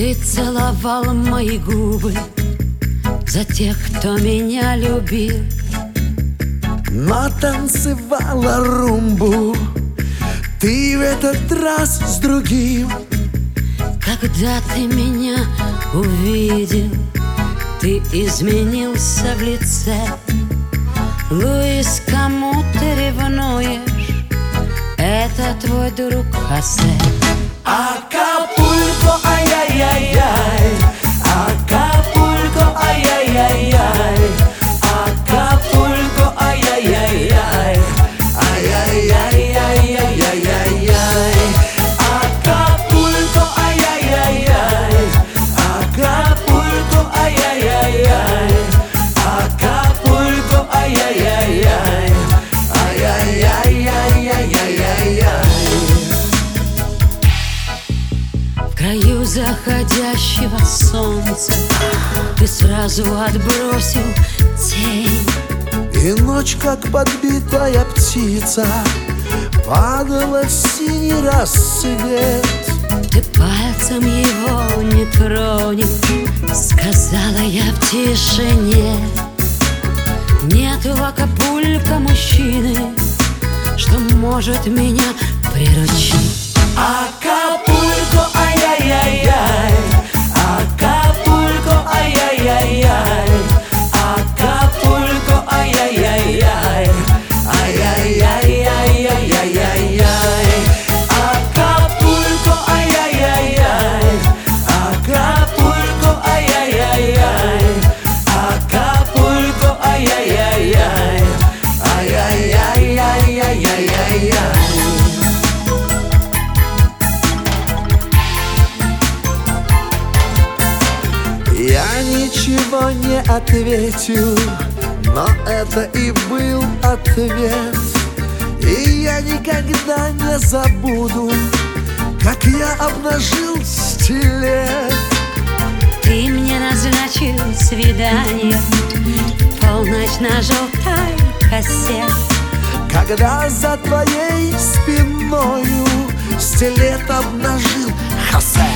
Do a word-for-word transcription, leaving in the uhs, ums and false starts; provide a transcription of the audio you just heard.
Ты целовал мои губы за тех, кто меня любил, но танцевала румбу ты в этот раз с другим. Когда ты меня увидел, ты изменился в лице. Луис, кому ты ревнуешь? Это твой друг Хосе. Акапулько, ай-яй-яй-яй, Акапулько, ай-яй-яй-яй, Акапулько, ай-яй-яй-яй, ай-яй-яй-яй-яй-яй-яй, Акапулько, ай-яй-яй-яй, Акапулько, ай-яй-яй-яй, Акапулько, ай-яй-яй-яй, ай-яй-яй-яй-яй-яй-яй. В краю заходящего солнца ты сразу отбросил тень, И ночь, как подбитая птица, падала в синий рассвет. ты пальцем его не тронешь, сказала я в тишине. Нету в Акапулько мужчины, что может меня приручить. Акапулько, ай-яй-яй-яй, Акапулько, ай-яй-яй-яй, Акапулько, ай-яй-яй-яй, ай-яй-яй-яй-яй-яй-яй, Акапулько, ай-яй-яй-яй, Акапулько, ай-яй-яй-яй, Акапулько, ай-яй-яй-яй, ай-яй-яй-яй-яй-яй-яй. Я ничего не ответил, но это и был ответ. И я никогда не забуду, как я обнажил стилет. Ты мне назначил свидание в полночь на желтой косе, Когда за твоей спиною стилет обнажил Хосе.